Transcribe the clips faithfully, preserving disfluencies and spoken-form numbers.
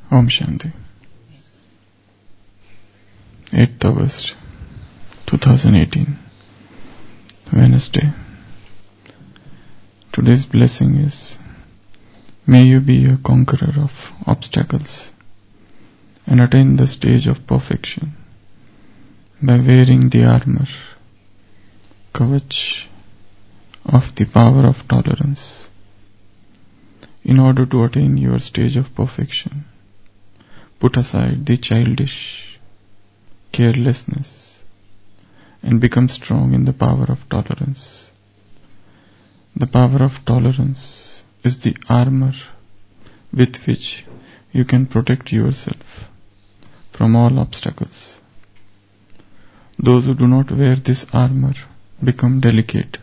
Om Shanti. eighth August twenty eighteen, Wednesday. Today's blessing is, may you be a conqueror of obstacles and attain the stage of perfection by wearing the armor, kavach, of the power of tolerance. In order to attain your stage of perfection, put aside the childish carelessness and become strong in the power of tolerance. The power of tolerance is the armor with which you can protect yourself from all obstacles. Those who do not wear this armor become delicate.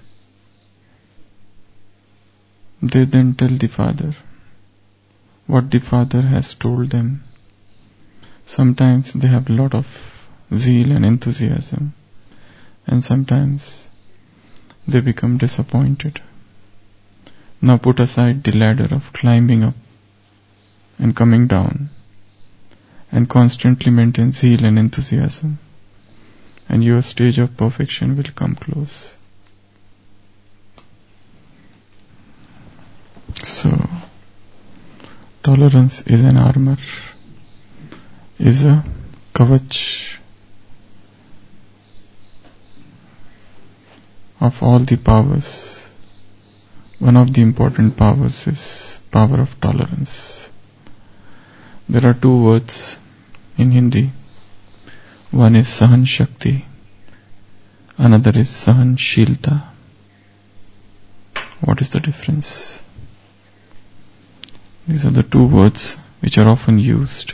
They then tell the Father what the Father has told them. Sometimes they have a lot of zeal and enthusiasm, and sometimes they become disappointed. Now put aside the ladder of climbing up and coming down, and constantly maintain zeal and enthusiasm, and your stage of perfection will come close. So, tolerance is an armor, is a kavach of all the powers. One of the important powers is power of tolerance. There are two words in Hindi. One is Sahan Shakti, another is Sahanshilta. What is the difference? These are the two words which are often used.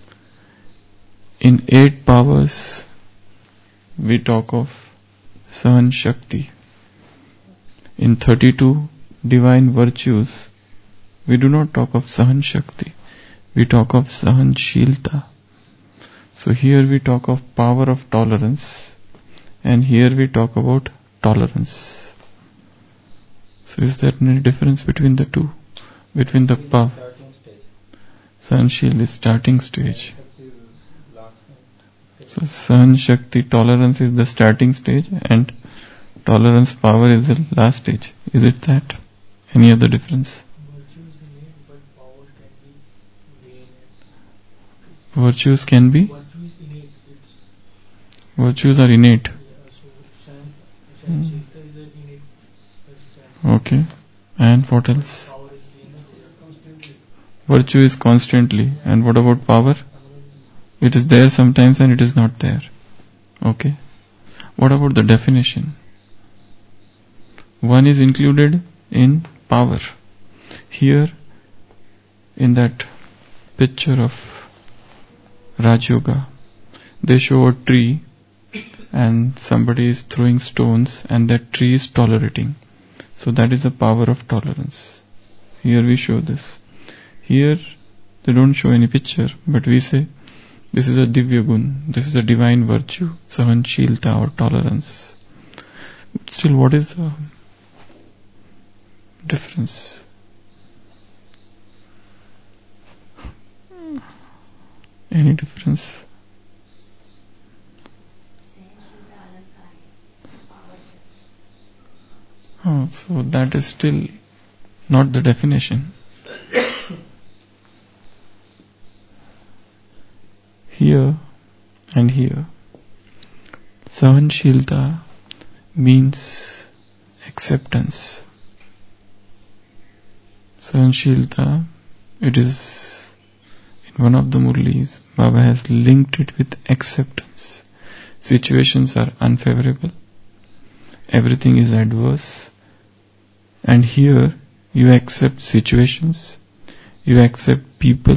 In eight powers, we talk of Sahan Shakti. In thirty-two divine virtues, we do not talk of Sahan Shakti. We talk of Sahanshilta. So here we talk of power of tolerance, and here we talk about tolerance. So is there any difference between the two? Between the power? Sahanshil is starting stage. So Sahan Shakti, tolerance is the starting stage, and tolerance power is the last stage. Is it that? Any other difference? Virtues can be? Virtues are innate. Hmm. Okay. And what else? Virtue is constantly. And what about power? It is there sometimes and it is not there. Okay. What about the definition? One is included in power. Here, in that picture of Raj Yoga, they show a tree and somebody is throwing stones and that tree is tolerating. So that is the power of tolerance. Here we show this. Here they don't show any picture, but we say this is a Divya Gun, this is a divine virtue, Sahanshilta or tolerance. Still, what is the difference? Any difference? Oh, so that is still not the definition. Here and here, Sahanshilta means acceptance. Sahanshilta, it is in one of the Murlis, Baba has linked it with acceptance. Situations are unfavorable, everything is adverse, and here you accept situations, you accept people,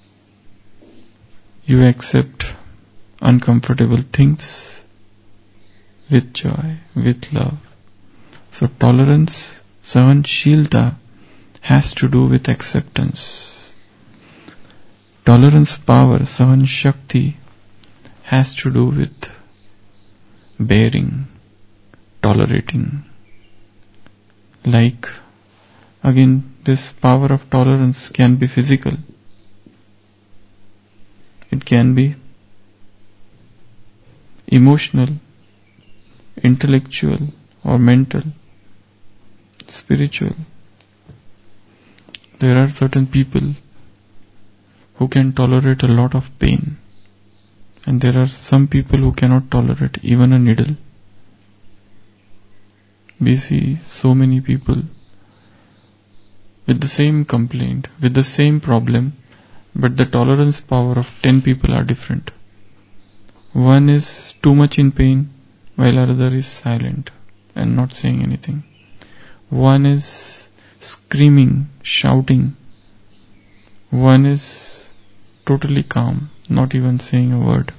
you accept uncomfortable things with joy, with love. So tolerance, Sahanshilta, has to do with acceptance. Tolerance power, Sahan Shakti, has to do with bearing, tolerating. Like, again, this power of tolerance can be physical. It can be emotional, intellectual, or mental, spiritual. There are certain people who can tolerate a lot of pain, and there are some people who cannot tolerate even a needle. We see so many people with the same complaint, with the same problem, but the tolerance power of ten people are different. One is too much in pain, while another is silent and not saying anything. One is screaming, shouting. One is totally calm, not even saying a word.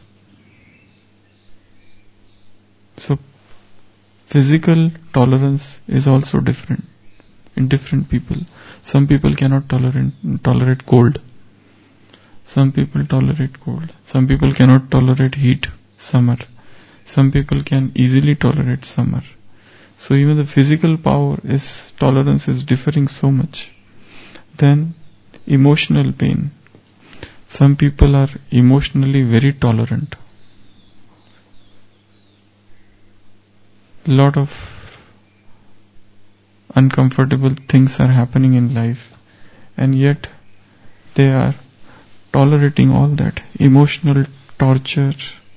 So physical tolerance is also different in different people. Some people cannot tolerate tolerate cold. Some people tolerate cold. Some people cannot tolerate heat, summer. Some people can easily tolerate summer. So even the physical power is tolerance is differing so much. Then emotional pain. Some people are emotionally very tolerant. Lot of uncomfortable things are happening in life, and yet they are tolerating all that emotional torture.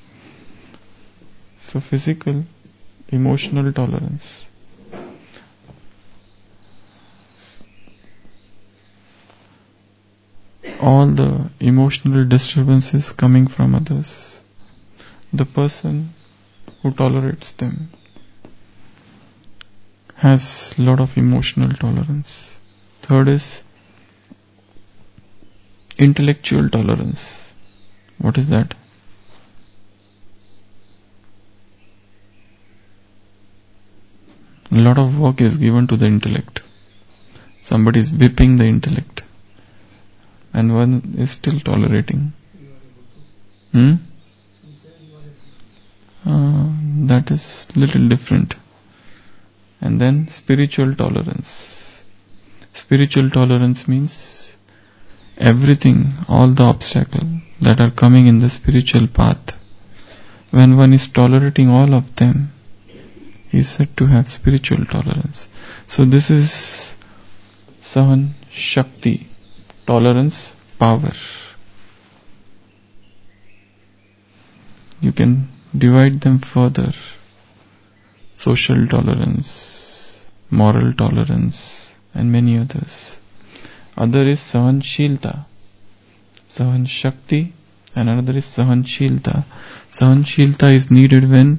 So physical, emotional tolerance. All the emotional disturbances coming from others. The person who tolerates them has a lot of emotional tolerance. Third is intellectual tolerance. What is that? A lot of work is given to the intellect. Somebody is whipping the intellect, and one is still tolerating. Hmm? Uh, that is little different. And then spiritual tolerance. Spiritual tolerance means everything, all the obstacles that are coming in the spiritual path. When one is tolerating all of them, he is said to have spiritual tolerance. So this is Sahan Shakti, tolerance, power. You can divide them further. Social tolerance, moral tolerance, and many others. Other is Sahanshilta, Sahan Shakti, and another is Sahanshilta. Sahanshilta is needed when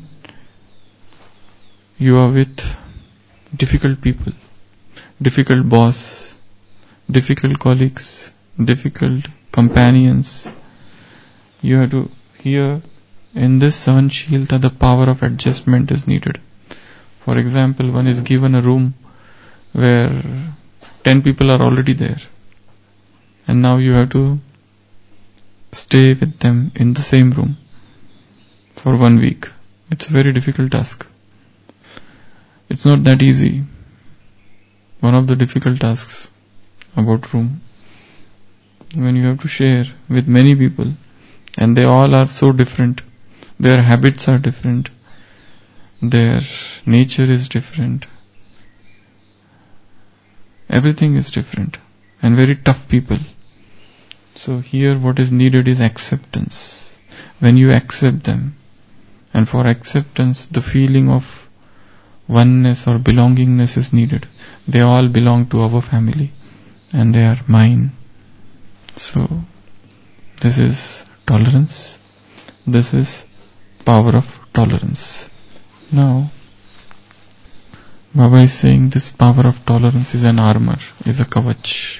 you are with difficult people, difficult boss, difficult colleagues, difficult companions. You have to, here in this Sahanshilta, the power of adjustment is needed. For example, one is given a room where ten people are already there, and now you have to stay with them in the same room for one week. It's a very difficult task. It's not that easy. One of the difficult tasks about room, when you have to share with many people, and they all are so different. Their habits are different. Their nature is different. Everything is different, and very tough people. So here what is needed is acceptance. When you accept them, and for acceptance the feeling of oneness or belongingness is needed. They all belong to our family, and they are mine. So this is tolerance. This is power of tolerance. Now Baba is saying this power of tolerance is an armor, is a kavach.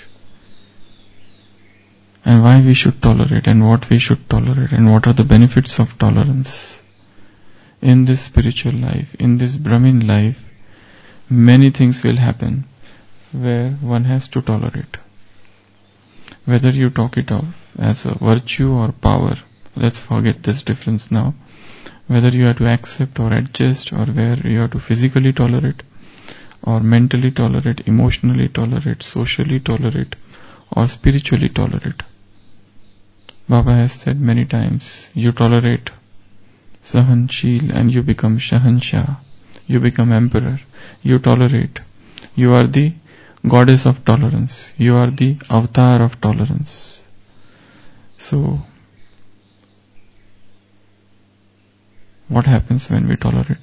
And why we should tolerate, and what we should tolerate, and what are the benefits of tolerance. In this spiritual life, in this Brahmin life, many things will happen where one has to tolerate. Whether you talk it of as a virtue or power, let's forget this difference now. Whether you have to accept or adjust, or where you have to physically tolerate, or mentally tolerate, emotionally tolerate, socially tolerate, or spiritually tolerate. Baba has said many times, you tolerate Sahansheel and you become Shahanshah. You become emperor. You tolerate. You are the goddess of tolerance. You are the avatar of tolerance. So, what happens when we tolerate?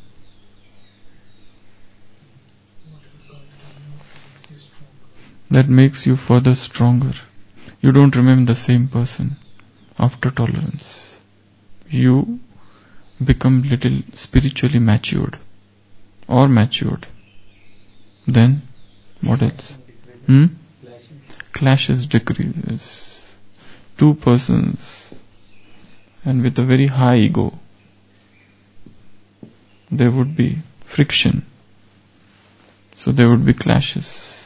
That makes you further stronger. You don't remain the same person after tolerance. You become little spiritually matured or matured. Then, what else? Hmm? Clashes decreases. Two persons and with a very high ego, there would be friction. So there would be clashes.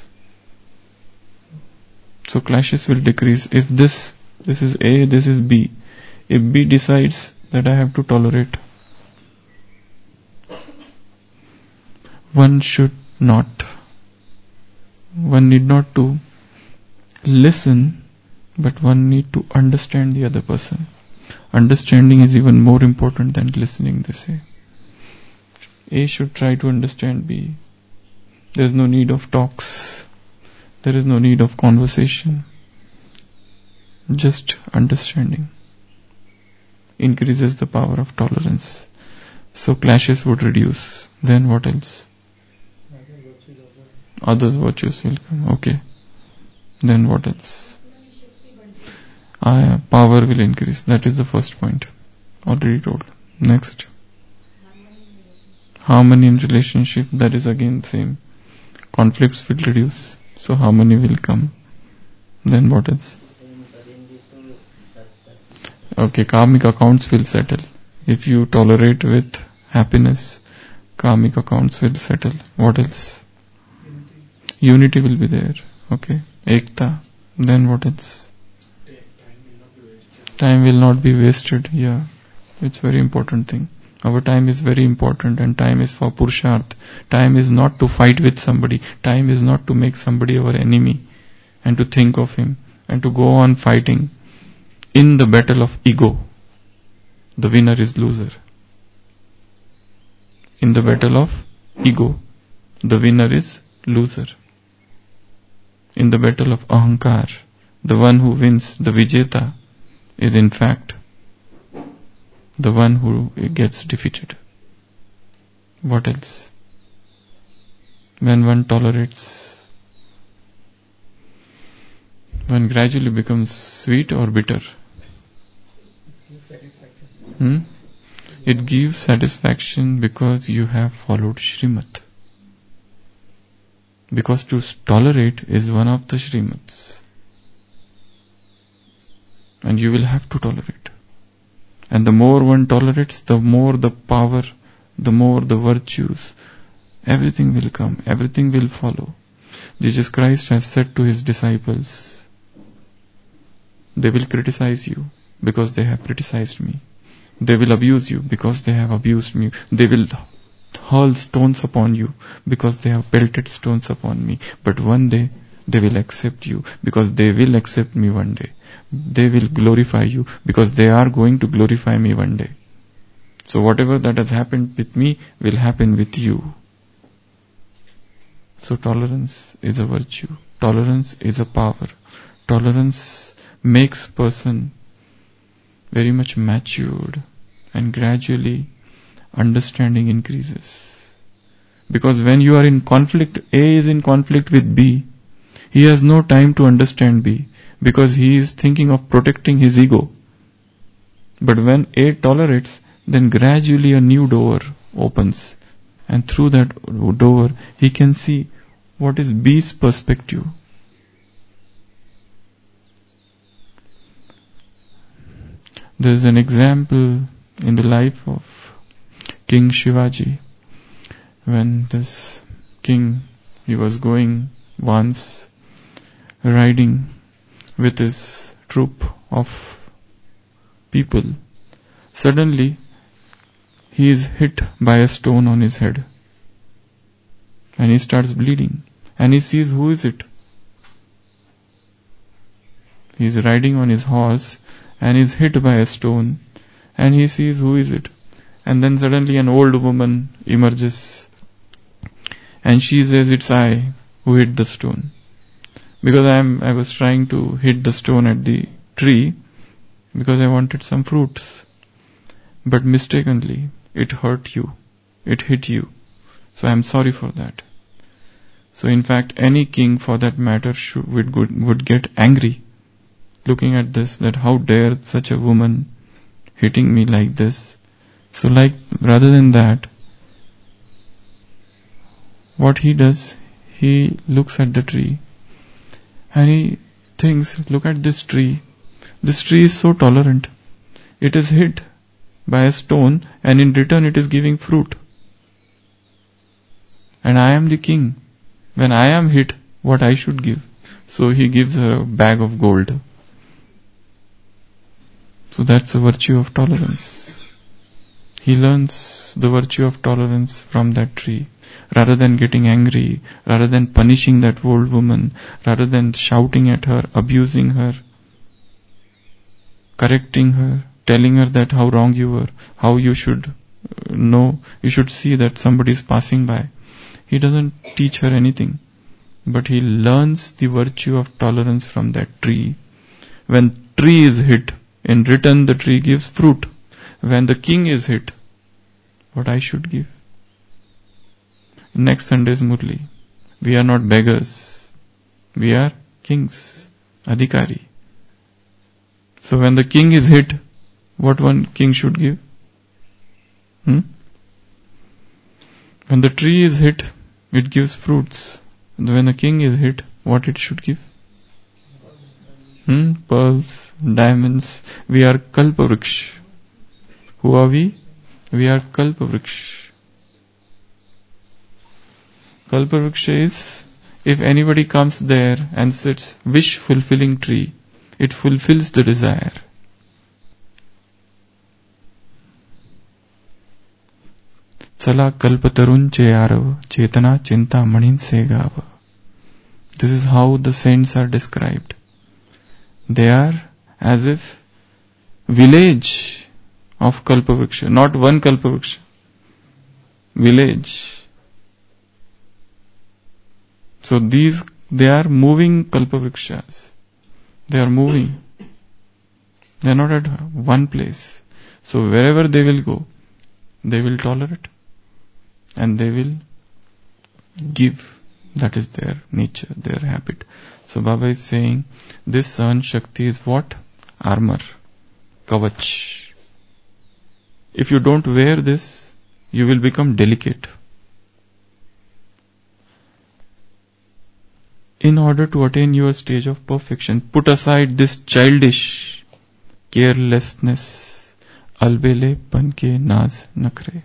So clashes will decrease. If this, this is A, this is B. If B decides that I have to tolerate, one should not, one need not to listen, but one need to understand the other person. Understanding is even more important than listening, they say. A should try to understand B. There is no need of talks. There is no need of conversation. Just understanding increases the power of tolerance. So clashes would reduce. Then what else? Others virtues will come. Okay. Then what else? Ah, power will increase. That is the first point. Already told. Next. Harmony in relationship. That is again same. Conflicts will reduce. So harmony will come. Then what else? Okay, karmic accounts will settle. If you tolerate with happiness, karmic accounts will settle. What else? Unity will be there. Okay. Ekta. Then what else? Time will not be wasted. Yeah. It's very important thing. Our time is very important, and time is for Purusharth. Time is not to fight with somebody. Time is not to make somebody our enemy and to think of him and to go on fighting. In the battle of ego, the winner is loser. In the battle of ego, the winner is loser. In the battle of ahankar, the one who wins, the vijeta, is in fact the one who gets defeated. What else? When one tolerates, one gradually becomes sweet or bitter. Hmm? It gives satisfaction because you have followed Shrimad. Because to tolerate is one of the Shrimads. And you will have to tolerate. And the more one tolerates, the more the power, the more the virtues, everything will come, everything will follow. Jesus Christ has said to his disciples, they will criticize you because they have criticized me. They will abuse you because they have abused me. They will hurl stones upon you because they have pelted stones upon me. But one day they will accept you because they will accept me one day. They will glorify you because they are going to glorify me one day. So whatever that has happened with me will happen with you. So tolerance is a virtue. Tolerance is a power. Tolerance makes person very much matured, and gradually understanding increases. Because when you are in conflict, A is in conflict with B, he has no time to understand B because he is thinking of protecting his ego. But when A tolerates, then gradually a new door opens, and through that door he can see what is B's perspective. There is an example in the life of King Shivaji. When this king, he was going once riding with his troop of people. Suddenly, he is hit by a stone on his head. And he starts bleeding. And he sees, who is it? He is riding on his horse, and is hit by a stone, and he sees who is it. And then suddenly an old woman emerges, and she says, "It's I who hit the stone. Because I am I was trying to hit the stone at the tree because I wanted some fruits. But mistakenly, it hurt you. It hit you. So I am sorry for that." So in fact, any king for that matter should, would, would get angry looking at this, that how dare such a woman hitting me like this. So like, rather than that, what he does, he looks at the tree and he thinks, look at this tree. This tree is so tolerant. It is hit by a stone and in return it is giving fruit. And I am the king. When I am hit, what I should give? So he gives her a bag of gold. So that's the virtue of tolerance. He learns the virtue of tolerance from that tree. Rather than getting angry, rather than punishing that old woman, rather than shouting at her, abusing her, correcting her, telling her that how wrong you were, how you should know, you should see that somebody is passing by. He doesn't teach her anything, but he learns the virtue of tolerance from that tree. When tree is hit, in return the tree gives fruit. When the king is hit, what I should give? Next Sunday's Murli. We are not beggars. We are kings, adhikari. So when the king is hit, what one king should give? Hmm? When the tree is hit, it gives fruits. When the king is hit, what it should give? Hmm? Pearls, diamonds. We are Kalpavriksha. Who are we? We are Kalpavriksha. Kalpavriksha is, if anybody comes there and sits, wish-fulfilling tree, it fulfills the desire. Chala kalpatarun cheyarav, chetana chinta manin segava. This is how the saints are described. They are as if village of Kalpavriksha, not one Kalpavriksha. Village. So these, they are moving Kalpavrikshas. They are moving. They are not at one place. So wherever they will go, they will tolerate and they will give. That is their nature, their habit. So Baba is saying, this Sahan Shakti is what? Armor. Kavach. If you don't wear this, you will become delicate. In order to attain your stage of perfection, put aside this childish carelessness, albele panke naz nakre,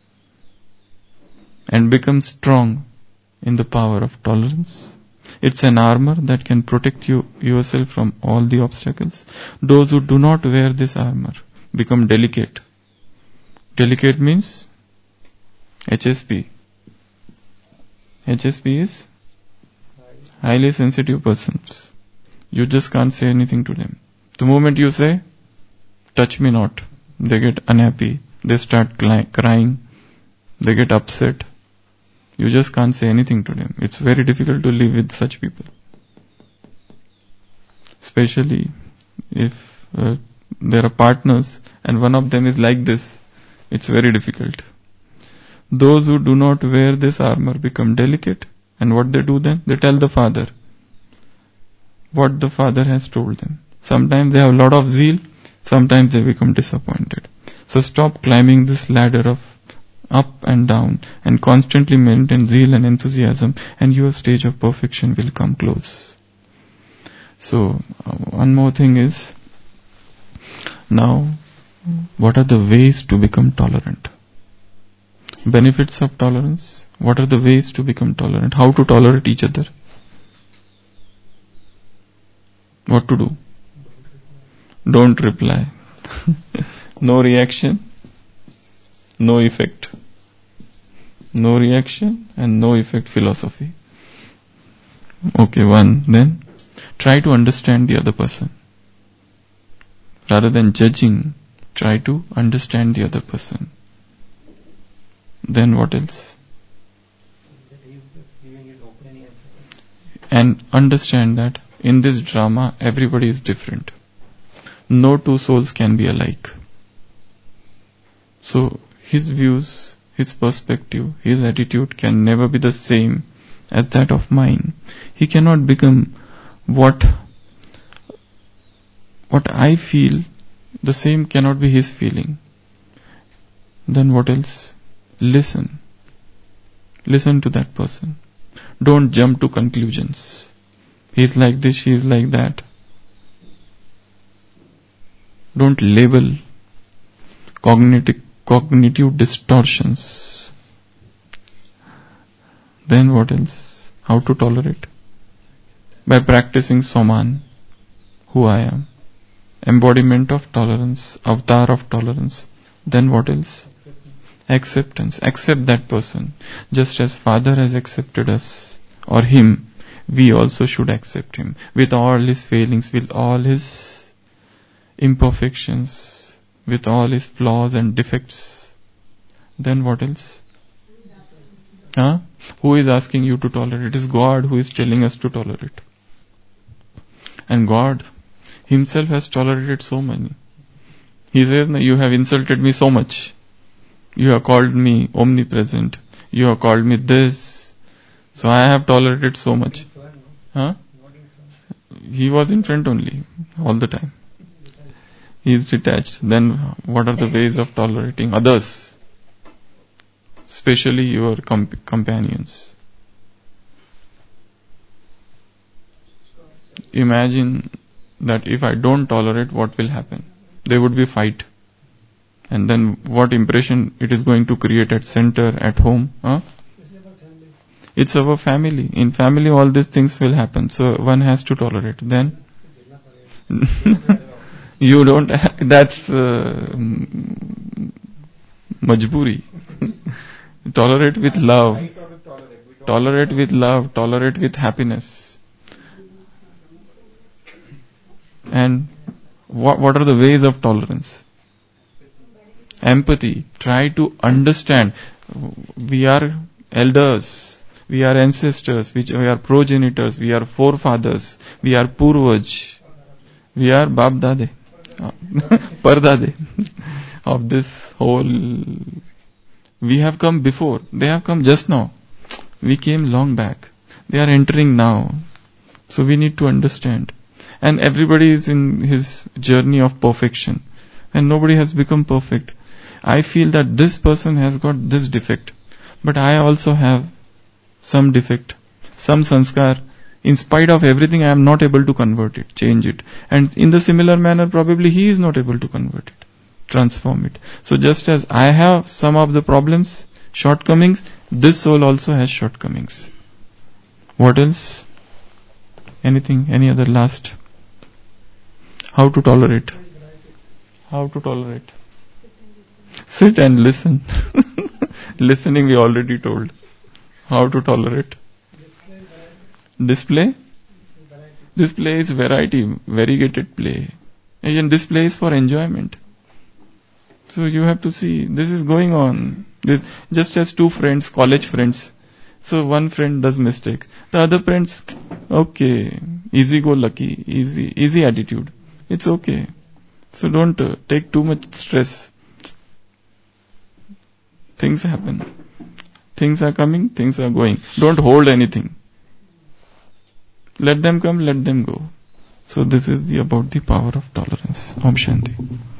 and become strong in the power of tolerance. It's an armor that can protect you yourself from all the obstacles. Those who do not wear this armor become delicate. Delicate means H S P. H S P is highly sensitive persons. You just can't say anything to them. The moment you say, touch me not, they get unhappy, they start crying, they get upset. You just can't say anything to them. It's very difficult to live with such people. Especially if uh, there are partners and one of them is like this, it's very difficult. Those who do not wear this armor become delicate. And what they do then? They tell the father what the father has told them. Sometimes they have a lot of zeal, sometimes they become disappointed. So stop climbing this ladder of up and down and constantly maintain zeal and enthusiasm, and your stage of perfection will come close. So uh, one more thing is, now what are the ways to become tolerant? Benefits of tolerance. What are the ways to become tolerant? How to tolerate each other? What to do? Don't reply. No reaction, no effect. No reaction and no effect philosophy. Okay, one. Then try to understand the other person. Rather than judging, try to understand the other person. Then what else? And understand that in this drama, everybody is different. No two souls can be alike. So his views, his perspective, his attitude can never be the same as that of mine. He cannot become what what I feel, the same cannot be his feeling. Then what else? Listen. Listen to that person. Don't jump to conclusions. He's like this, she's like that. Don't label cognitive cognitive distortions. Then what else? How to tolerate? By practicing Soman, who I am. Embodiment of tolerance, avatar of tolerance. Then what else? Acceptance. Accept that person. Just as Father has accepted us, or him, we also should accept him. With all his failings, with all his imperfections, with all his flaws and defects. Then what else? Huh? Who is asking you to tolerate? It is God who is telling us to tolerate. And God himself has tolerated so many. He says, you have insulted me so much. You have called me omnipresent. You have called me this. So I have tolerated so much. Huh? He was in front only, all the time. He is detached. Then what are the ways of tolerating others? Especially your comp- companions. Imagine that if I don't tolerate, what will happen? There would be fight. And then what impression it is going to create at center, at home? Huh? It's our family. In family all these things will happen. So one has to tolerate. Then you don't have, that's uh, majburi. Tolerate with love. Tolerate with love. Tolerate with happiness. And what, what are the ways of tolerance? Empathy. Try to understand. We are elders. We are ancestors. We are progenitors. We are forefathers. We are purvaj. We are Bab Dade. Pardade. Of this whole. We have come before. They have come just now. We came long back. They are entering now. So we need to understand. And everybody is in his journey of perfection. And nobody has become perfect. I feel that this person has got this defect. But I also have some defect. Some sanskar. In spite of everything, I am not able to convert it, change it. And in the similar manner, probably he is not able to convert it, transform it. So just as I have some of the problems, shortcomings, this soul also has shortcomings. What else? Anything? Any other last? How to tolerate? How to tolerate? Sit and listen. Listening we already told. How to tolerate? Display? Display is variety, variegated play. And display is for enjoyment. So you have to see, this is going on. This just as two friends, college friends. So one friend does mistake. The other friends, okay, easy go lucky, easy, easy attitude. It's okay. So don't uh, take too much stress. Things happen. Things are coming, things are going. Don't hold anything. Let them come, let them go. So this is the about the power of tolerance. Om Shanti.